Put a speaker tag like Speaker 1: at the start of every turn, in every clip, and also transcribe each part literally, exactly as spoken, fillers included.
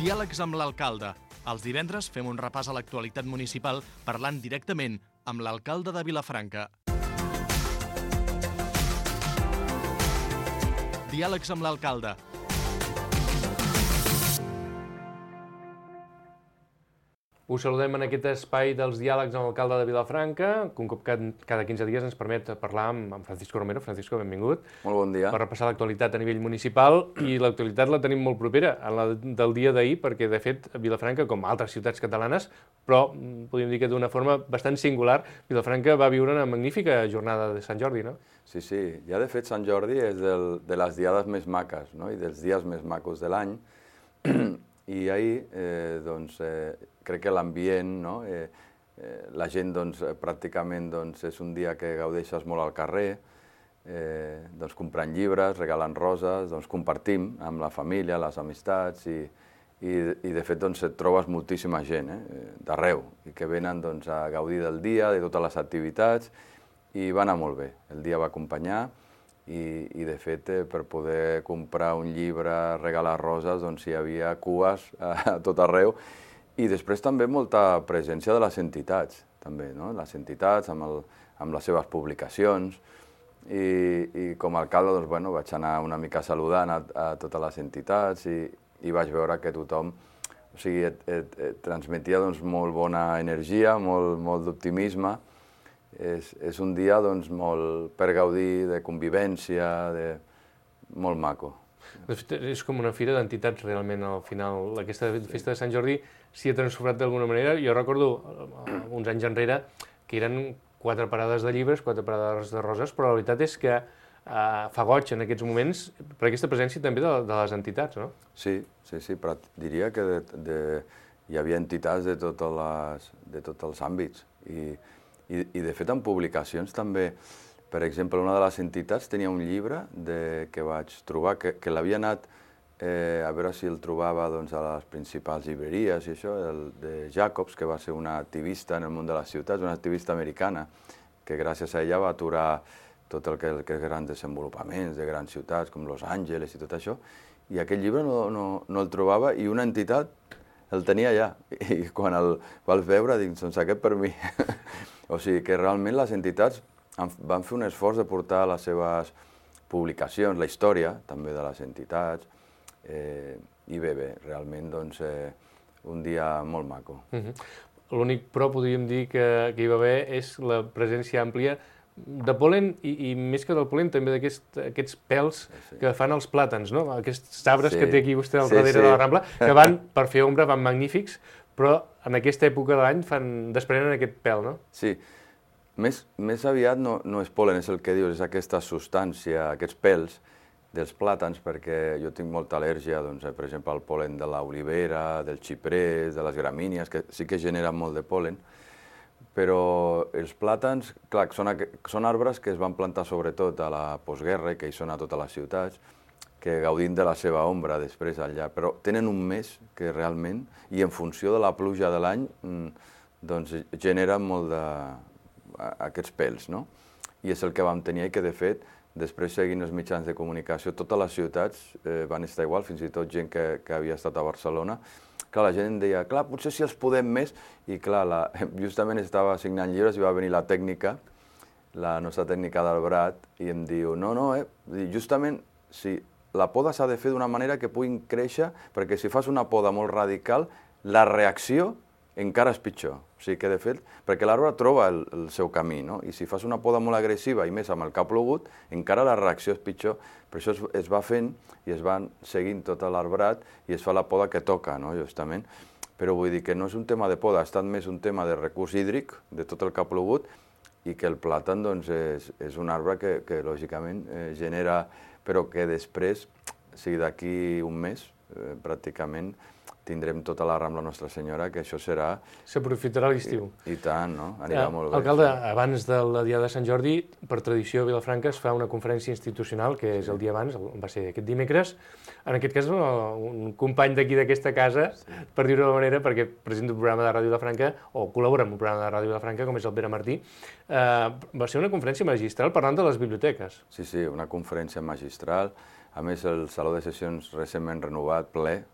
Speaker 1: Diàlegs amb l'alcalde. Els divendres fem un repàs a l'actualitat municipal parlant directament amb l'alcalde de Vilafranca. Diàlegs amb l'alcalde.
Speaker 2: Us saludem en aquest espai dels diàlegs amb l'alcalde de Vilafranca. Un cop cada quinze dies ens permet parlar amb Francisco Romero. Francisco, benvingut.
Speaker 3: Molt bon dia.
Speaker 2: Per repassar l'actualitat a nivell municipal, i l'actualitat la tenim molt propera, a la del dia d'ahir, perquè de fet Vilafranca, com altres ciutats catalanes, però podríem dir que d'una forma bastant singular, Vilafranca va viure una magnífica jornada de Sant Jordi, no?
Speaker 3: Sí, sí. Ja de fet Sant Jordi és del, de les diades més maques, no? I dels dies més macos de l'any. I ahir, eh, doncs, eh, crec que l'ambient, no? eh, eh, la gent doncs, pràcticament doncs, és un dia que gaudeixes molt al carrer, eh, doncs, comprant llibres, regalant roses, doncs, compartim amb la família, les amistats, i, i, i de fet doncs, et trobes moltíssima gent eh, d'arreu, i que venen doncs, a gaudir del dia, de totes les activitats, i va anar molt bé. El dia va acompanyar, i, i de fet, eh, per poder comprar un llibre, regalar roses, doncs hi havia cues a, a tot arreu, i després també molta presència de les entitats, també, no? Les entitats amb, el, amb les seves publicacions, i, i com a alcalde doncs, bueno, vaig anar una mica saludant a, a totes les entitats, i, i vaig veure que tothom o sigui, et, et, et transmetia doncs, molt bona energia, molt, molt d'optimisme. És, és un dia doncs, molt per gaudir de convivència, de... molt maco.
Speaker 2: De fet, és com una fira d'entitats realment al final. Aquesta festa de Sant Jordi s'hi ha transformat d'alguna manera. Jo recordo uns anys enrere que eren quatre parades de llibres, quatre parades de roses, però la veritat és que eh, fa goig en aquests moments per aquesta presència també de, de les entitats, no?
Speaker 3: Sí, sí, sí, però diria que de, de, hi havia entitats de, totes les, de tots els àmbits. I, i, i de fet en publicacions també, per exemple, una de les entitats tenia un llibre de, que vaig trobar, que, que l'havia anat eh, a veure si el trobava doncs, a les principals llibreries i això, el de Jacobs, que va ser una activista en el món de les ciutats, una activista americana, que gràcies a ella va aturar tot el que, el que grans desenvolupaments de grans ciutats com Los Angeles i tot això, i aquest llibre no, no, no el trobava i una entitat el tenia allà, i quan el vaig veure dic, doncs aquest per mi. O sigui que realment les entitats van fer un esforç de portar les seves publicacions, la història també de les entitats, eh, i bé, bé, realment doncs, eh, un dia molt maco.
Speaker 2: Uh-huh. L'únic però podríem dir que, que hi va haver és la presència àmplia de pol·len i, i més que del pol·len també d'aquests aquests pèls sí. que fan els plàtans, no? Aquests arbres sí. que té aquí vostè al sí, darrere sí. de la Rambla, que van, per fer ombra, van magnífics, però en aquesta època de l'any fan desprenen aquest pèl, no?
Speaker 3: Sí. Més, més aviat no, no és pol·len, és el que dius, és aquesta substància, aquests pèls dels plàtans, perquè jo tinc molta al·lèrgia, doncs, per exemple, al pol·len de l'olivera, del xiprés, de les gramínies, que sí que generen molt de pol·len, però els plàtans, clar, són, són arbres que es van plantar sobretot a la postguerra i que hi són a totes les ciutats, que gaudint de la seva ombra després allà, però tenen un mes que realment, i en funció de la pluja de l'any, doncs generen molt de... aquests pèls, no? I és el que vam tenir i que, de fet, després seguint els mitjans de comunicació, totes les ciutats eh, van estar igual, fins i tot gent que, que havia estat a Barcelona. Clar, la gent deia, clar, potser si els podem més, i clar, la, justament estava signant llibres i va venir la tècnica, la nostra tècnica d'Albrat, i em diu, no, no, eh, justament, si la poda s'ha de fer d'una manera que puguin créixer, perquè si fas una poda molt radical, la reacció encara és pitjor. O sigui que, de fet, perquè l'arbre troba el, el seu camí, no? I si fas una poda molt agressiva i més amb el que ha plogut, encara la reacció és pitjor. Per això es, es va fent i es van seguint tot l'arbrat i es fa la poda que toca, no? Justament. Però vull dir que no és un tema de poda, ha estat més un tema de recurs hídric, de tot el que ha plogut, i que el plàtan doncs, és, és un arbre que, que lògicament, eh, genera, però que després, o sigui, d'aquí un mes, eh, pràcticament, tindrem tota la Rambla Nostra Senyora, que això serà...
Speaker 2: S'aprofitarà l'estiu.
Speaker 3: I, I tant, no? Anirà eh, molt bé.
Speaker 2: Alcalde, abans del dia de Sant Jordi, per tradició a Vilafranca es fa una conferència institucional, que és el dia abans, va ser aquest dimecres. En aquest cas, un company d'aquí d'aquesta casa, sí. per dir-ho d'una manera, perquè presenta un programa de Ràdio Vilafranca, o col·labora amb un programa de Ràdio Vilafranca, com és el Pere Martí, eh, va ser una conferència magistral parlant de les biblioteques.
Speaker 3: Sí, sí, una conferència magistral. A més, el Saló de Sessions recentment renovat, ple,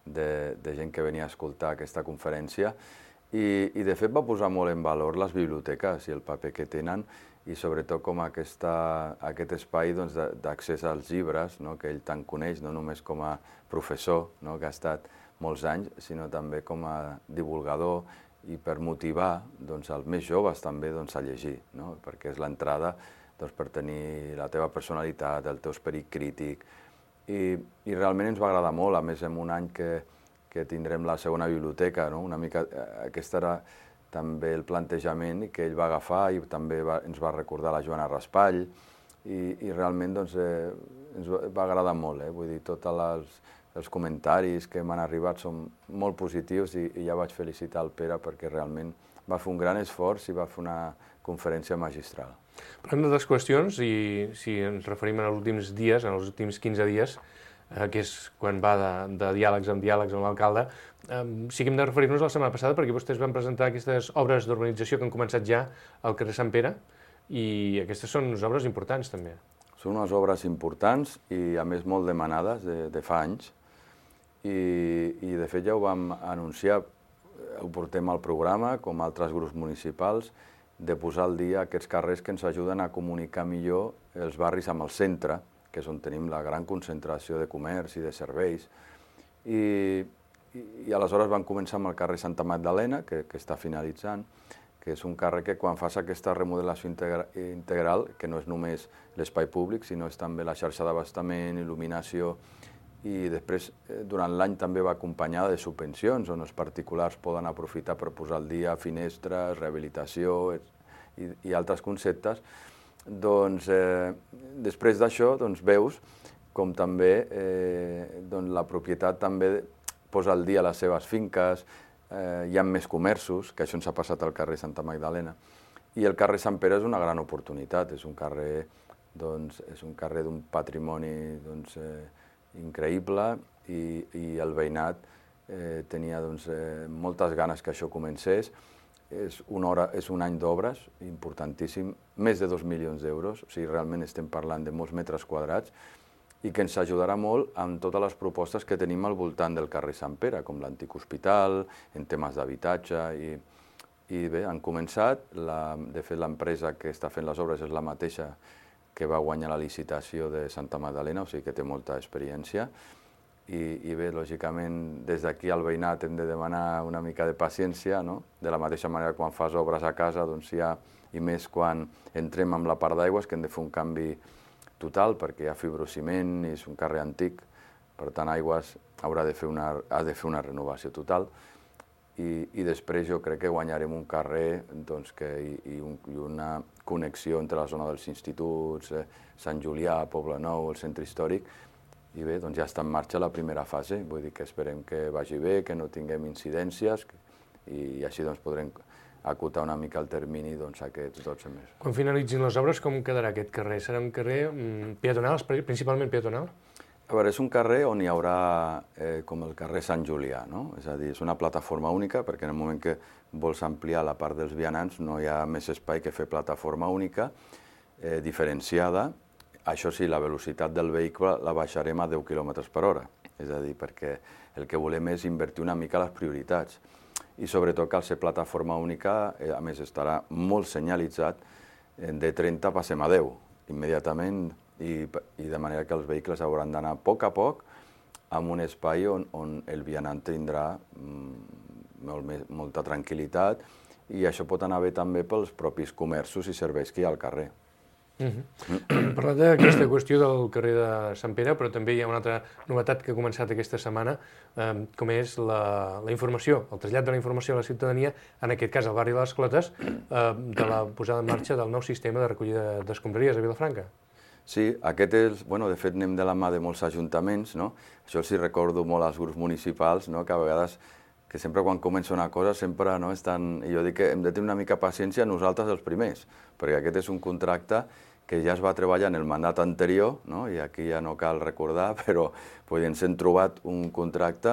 Speaker 3: de, de gent que venia a escoltar aquesta conferència i, i de fet va posar molt en valor les biblioteques i el paper que tenen i sobretot com aquesta, aquest espai doncs, d'accés als llibres, no? Que ell tant coneix, no només com a professor, no? Que ha estat molts anys, sinó també com a divulgador i per motivar doncs, els més joves també doncs, a llegir, no? Perquè és l'entrada doncs, per tenir la teva personalitat, el teu esperit crític, i, i realment ens va agradar molt, a més en un any que, que tindrem la segona biblioteca, no? Una mica, aquest era també el plantejament que ell va agafar i també va, ens va recordar la Joana Raspall i, i realment doncs, eh, ens va, va agradar molt, eh? Vull dir, tots les, els comentaris que m'han arribat són molt positius i, i ja vaig felicitar el Pere perquè realment va fer un gran esforç i va fer una conferència magistral.
Speaker 2: Parlem d'altres qüestions i si ens referim en els últims dies, en els últims quinze dies, eh, que és quan va de, de diàlegs en diàlegs amb l'alcalde, eh, sí que hem de referir-nos a la setmana passada perquè vostès van presentar aquestes obres d'urbanització que han començat ja al carrer Sant Pere i aquestes són unes obres importants també.
Speaker 3: Són unes obres importants i a més molt demanades de, de fa anys i, i de fet ja ho vam anunciar, ho portem al programa com altres grups municipals de posar al dia aquests carrers que ens ajuden a comunicar millor els barris amb el centre, que és on tenim la gran concentració de comerç i de serveis. I, i, i aleshores vam començar amb el carrer Santa Magdalena, que, que està finalitzant, que és un carrer que quan fas aquesta remodelació integra, integral, que no és només l'espai públic, sinó és també la xarxa d'abastament, il·luminació, i després durant l'any també va acompanyada de subvencions on els particulars poden aprofitar per posar al dia finestres, rehabilitació i, i altres conceptes. Doncs eh, després d'això doncs, veus com també eh, doncs, la propietat també posa al dia les seves finques, eh, hi ha més comerços, que això ens ha passat al carrer Santa Magdalena, i el carrer Sant Pere és una gran oportunitat, és un carrer doncs, és un carrer d'un patrimoni doncs, eh, increïble i, i el veïnat eh, tenia doncs, eh, moltes ganes que això comencés. És, una hora, és un any d'obres importantíssim, més de dos milions d'euros, o sigui, realment estem parlant de molts metres quadrats i que ens ajudarà molt amb totes les propostes que tenim al voltant del carrer Sant Pere, com l'antic hospital, en temes d'habitatge i, i bé, han començat, la, de fet l'empresa que està fent les obres és la mateixa que va guanyar la licitació de Santa Magdalena, o sigui que té molta experiència. I, i bé, lògicament, des d'aquí al veïnat hem de demanar una mica de paciència, no? De la mateixa manera quan fas obres a casa, doncs hi ha, i més quan entrem amb la part d'aigües, que hem de fer un canvi total, perquè hi ha fibrociment i és un carrer antic, per tant, Aigües haurà de fer una, ha de fer una renovació total. I, i després jo crec que guanyarem un carrer doncs, que, i, i, un, i una connexió entre la zona dels instituts, eh, Sant Julià, Poblenou, el centre històric, i bé, doncs ja està en marxa la primera fase, vull dir que esperem que vagi bé, que no tinguem incidències, que, i, i així doncs podrem acotar una mica el termini doncs, aquests dotze mesos.
Speaker 2: Quan finalitzin les obres, com quedarà aquest carrer? Serà un carrer mm, peatonal, principalment peatonal?
Speaker 3: A veure, és un carrer on hi haurà eh, com el carrer Sant Julià, no? És a dir, és una plataforma única perquè en el moment que vols ampliar la part dels vianants no hi ha més espai que fer plataforma única, eh, diferenciada. Això sí, la velocitat del vehicle la baixarem a deu quilòmetres per hora, és a dir, perquè el que volem és invertir una mica les prioritats. I sobretot que al ser plataforma única, eh, a més estarà molt senyalitzat, eh, de trenta passem a deu, immediatament, I, i de manera que els vehicles hauran d'anar a poc a poc amb un espai on, on el vianant tindrà mm, molt, molta tranquil·litat i això pot anar bé també pels propis comerços i serveis que hi ha al carrer.
Speaker 2: Uh-huh. Hem parlat d'aquesta qüestió del carrer de Sant Pere, però també hi ha una altra novetat que ha començat aquesta setmana, eh, com és la, la informació, el trasllat de la informació a la ciutadania, en aquest cas al barri de les Clotes, eh, de la posada en marxa del nou sistema de recollida d'escombraries a Vilafranca.
Speaker 3: Sí, aquest és, bueno, de fet anem de la mà de molts ajuntaments, no? Això els hi recordo molt als grups municipals, no? Que a vegades, que sempre quan comença una cosa sempre no, estan... I jo dic que hem de tenir una mica paciència nosaltres els primers, perquè aquest és un contracte que ja es va treballar en el mandat anterior, no? I aquí ja no cal recordar, però pues, ens hem trobat un contracte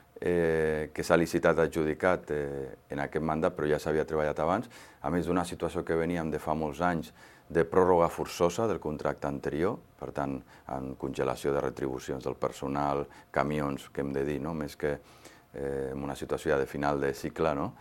Speaker 3: eh, que s'ha licitat adjudicat eh, en aquest mandat, però ja s'havia treballat abans, a més d'una situació que veníem de fa molts anys, de pròrroga forçosa del contracte anterior, per tant, en congelació de retribucions del personal, camions, que hem de dir, no? Més que eh, en una situació ja de final de cicle, no?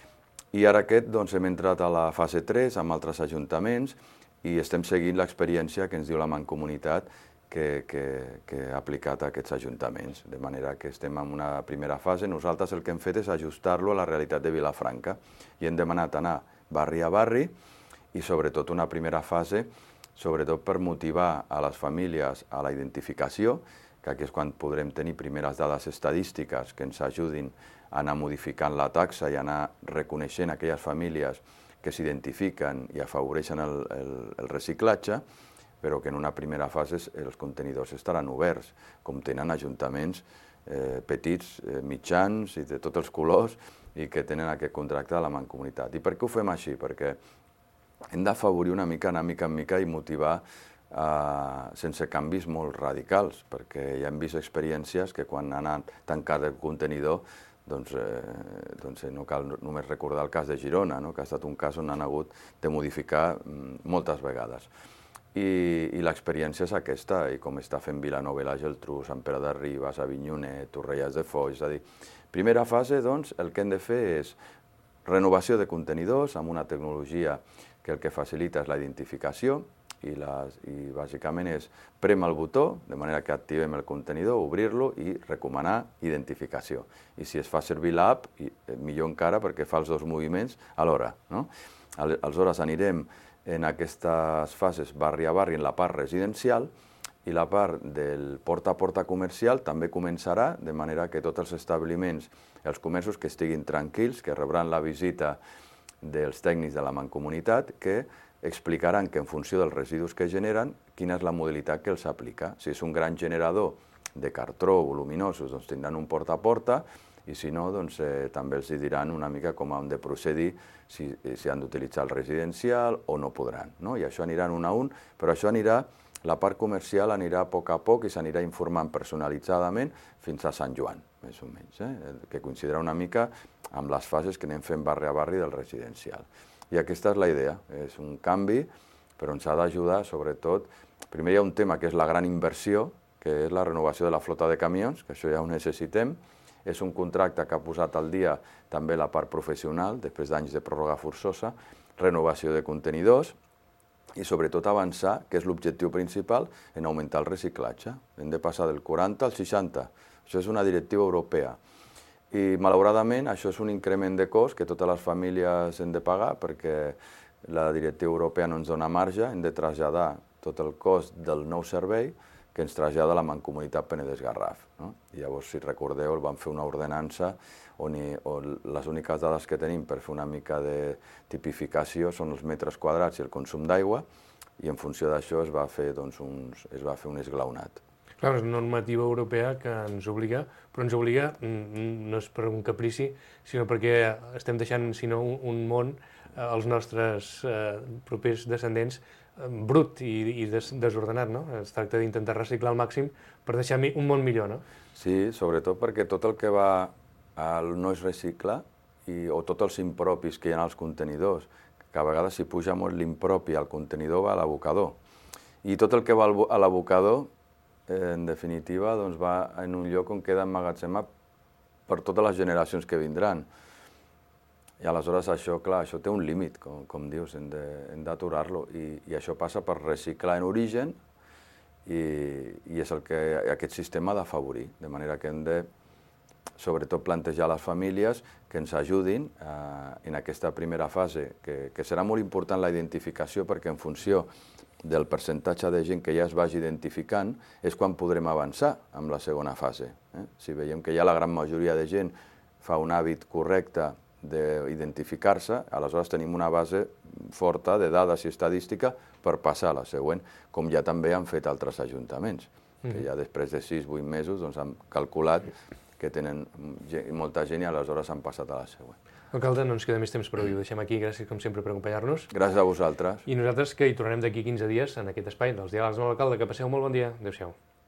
Speaker 3: I ara aquest, doncs, hem entrat a la fase tres amb altres ajuntaments i estem seguint l'experiència que ens diu la Mancomunitat que, que, que ha aplicat a aquests ajuntaments, de manera que estem en una primera fase. Nosaltres el que hem fet és ajustar-lo a la realitat de Vilafranca i hem demanat anar barri a barri i sobretot una primera fase, sobretot per motivar a les famílies a la identificació, que aquí és quan podrem tenir primeres dades estadístiques que ens ajudin a anar modificant la taxa i anar reconeixent aquelles famílies que s'identifiquen i afavoreixen el, el, el reciclatge, però que en una primera fase els contenidors estaran oberts, com tenen ajuntaments eh, petits, eh, mitjans i de tots els colors i que tenen aquest contracte de la Mancomunitat. I per què ho fem així? Perquè hem d'afavorir una mica, anar mica en mica i motivar eh, sense canvis molt radicals, perquè ja hem vist experiències que quan han anat tancat el contenidor doncs, eh, doncs no cal només recordar el cas de Girona, no? Que ha estat un cas on han hagut de modificar mm, moltes vegades. I, i l'experiència és aquesta, i com està fent Vilanova i la Geltrú, Sant Pere de Ribes, Avinyonet, Torrelles de Foix, és a dir, primera fase, doncs, el que hem de fer és renovació de contenidors amb una tecnologia que el que facilita és la identificació i, les, i bàsicament és prem el botó, de manera que activem el contenidor, obrir-lo i recomanar identificació. I si es fa servir l'app, millor encara perquè fa els dos moviments alhora, no? Aleshores anirem en aquestes fases barri a barri en la part residencial i la part del porta a porta comercial també començarà, de manera que tots els establiments, els comerços que estiguin tranquils, que rebran la visita dels tècnics de la Mancomunitat, que explicaran que en funció dels residus que generen, quina és la modalitat que els aplica. Si és un gran generador de cartró voluminosos, doncs tindran un porta a porta, i si no, doncs eh, també els diran una mica com han de procedir, si, si han d'utilitzar el residencial o no podran, no? I això aniran un a un, però això anirà, la part comercial anirà a poc a poc i s'anirà informant personalitzadament fins a Sant Joan, més o menys, eh? Que coincidirà una mica amb les fases que anem fent barri a barri del residencial. I aquesta és la idea, és un canvi, però ens ha d'ajudar, sobretot, primer hi ha un tema que és la gran inversió, que és la renovació de la flota de camions, que això ja ho necessitem. És un contracte que ha posat al dia també la part professional, després d'anys de pròrroga forçosa, renovació de contenidors i sobretot avançar, que és l'objectiu principal, en augmentar el reciclatge. Hem de passar del quaranta al seixanta. Això és una directiva europea. I, malauradament, això és un increment de cost que totes les famílies hem de pagar perquè la directiva europea no ens dona marge, hem de traslladar tot el cost del nou servei que ens trasllada la Mancomunitat Penedès-Garraf. No? I llavors, si recordeu, van fer una ordenança on, hi, on les úniques dades que tenim per fer una mica de tipificació són els metres quadrats i el consum d'aigua, i en funció d'això es va fer, doncs, uns, es va fer un esglaonat.
Speaker 2: Clar, és una normativa europea que ens obliga, però ens obliga, no és per un caprici, sinó perquè estem deixant, si no, un, un món als nostres eh, propers descendents brut i, i des, desordenat, no? Es tracta d'intentar reciclar al màxim per deixar un món millor, no?
Speaker 3: Sí, sobretot perquè tot el que va al no es recicla, i, o tots els impropis que hi ha als contenidors, que a vegades si puja molt l'impropi al contenidor va a l'abocador. I tot el que va a l'abocador, eh, en definitiva, doncs va en un lloc on queda emmagatzemat per totes les generacions que vindran. I aleshores això, clar, això té un límit, com, com dius, hem d'aturar-lo. I, I això passa per reciclar en origen i, i és el que aquest sistema ha d'afavorir. De manera que hem de, sobretot, plantejar a les famílies que ens ajudin eh, en aquesta primera fase, que, que serà molt important la identificació perquè en funció del percentatge de gent que ja es vagi identificant és quan podrem avançar amb la segona fase. Eh? Si veiem que ja la gran majoria de gent fa un hàbit correcte d'identificar-se, aleshores tenim una base forta de dades i estadística per passar a la següent, com ja també han fet altres ajuntaments, que ja després de sis o vuit mesos doncs, han calculat que tenen molta gent i aleshores han passat a la següent.
Speaker 2: Alcalde, no ens queda més temps, però ho deixem aquí. Gràcies, com sempre, per acompanyar-nos.
Speaker 3: Gràcies a vosaltres.
Speaker 2: I nosaltres que hi tornarem d'aquí quinze dies en aquest espai dels diàlegs amb l'alcalde. Que passeu un molt bon dia. Adéu-siau.